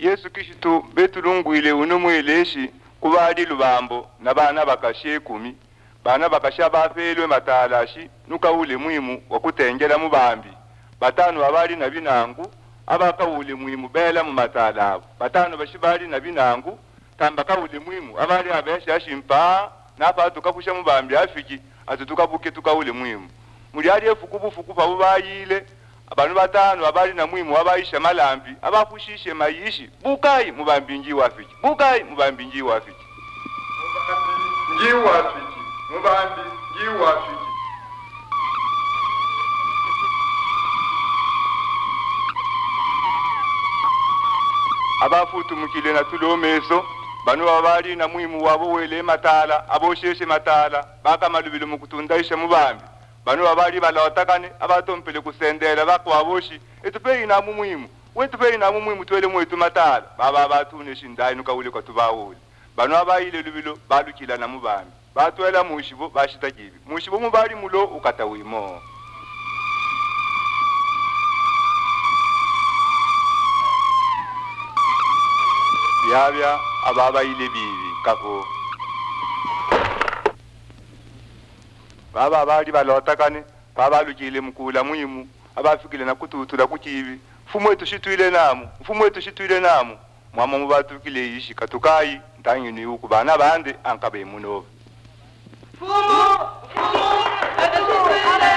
Yesu Kristo betulungwile unomweleshi kubali lubambo na bana bakashe 10 bana bakasha bafelwe matalashi nukaule mwimu wakutengela mubambi batano abali na binangu abakaule mwimu bela mu matalabo batano bashibali na binangu tamba kaule mwimu abali abesha shimpa napa tukapusha mubambi afiki atutukabuke tukaule mwimu muri ali efukubufuku babayile abantu batano abali na mwimu abayisha malambi abafushishe mayishi bukai mubambi nji wafiki bukai mubambi nji wafiki nji wafiki mubambi nji wafiki abafutu mukile na tulomeso banu abali na mwimu wabo wele matala abosheshe matala baka malubilo mukutundaisha mubambi banu abali balawatakane abatompele kusendela bakwaboshi etupeyi na mumwimu wetupeyi na mumwimu twele mwetu matala baba batune shindai nukaule kwa tubawule banu abayile lubilo balukila na mubambi batwela mushibo bashitakibi mushibo mubali mulo ukatawimo yabya ababayile bibi kako baba abali balotakane babalukile mkula mwimu abafikile na kututula kukibi fumo wetu shitwile namu mwama mubatukile yishi katukai ntanyini uku bana bande ankabe munobe fumo etashitwile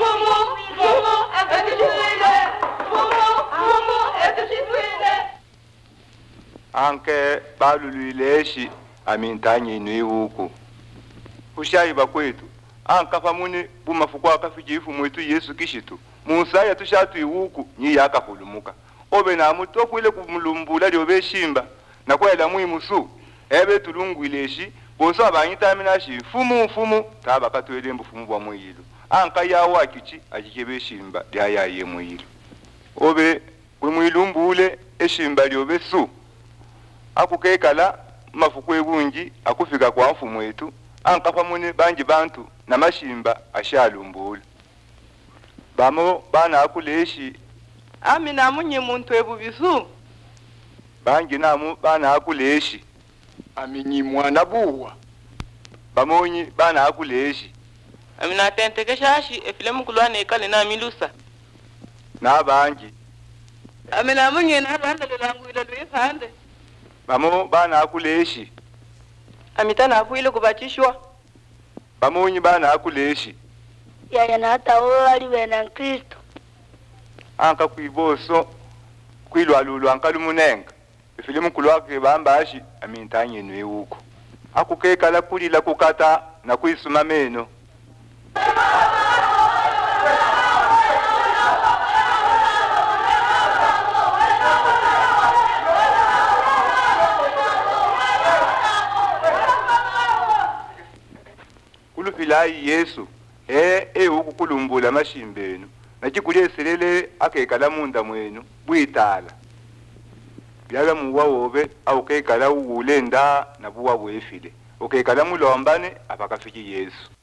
anke baluluileshi amintanyini uku ushayi bakwetu ankafa muni bumafuko akafijifu mwetu Yesu Kishitu Musa tushatwi uku nyi yakahulumuka obe na muto kwile kumulumbula lyobe shimba na kwela mwimusu ebe tulungwileshi boso abanyitamina fumu taba katwele mbufumu bwa mwiyilu anka yawo akichi ajikebe shimba lyayaye mwiyilu obe kwimwilumbule eshimba lyobe su akukekala mafuko ebungi akufika kwa mfumu wetu ankafa muni banji bantu na mashimba ashalumbula bamo bana akuleshi amina munye muntu ebubisu banji namu bana akuleshi aminyi mwana buwa bamonyi bana akuleshi amina tenteke shashi efilemu kulwane kale na milusa na banji amina munye na banda langu ile lwifande bamo bana akuleshi amita na kuile kubachishwa bamonyi bana akuleshi yaya na hata wali wena Kristo anka kwiboso kwilwalulu ankalumunenga ifilimu kulwake bambashi amintanye nwe uko akukekala kulila kukata na kwisuma meno kulupilai Yesu uku kulumbula mashimbenu nachikuleselele akekala munda mwenu bwitala byala muwa wobe au kekala uulenda na buwa bwefile ukekala mulombane apakafiki Yesu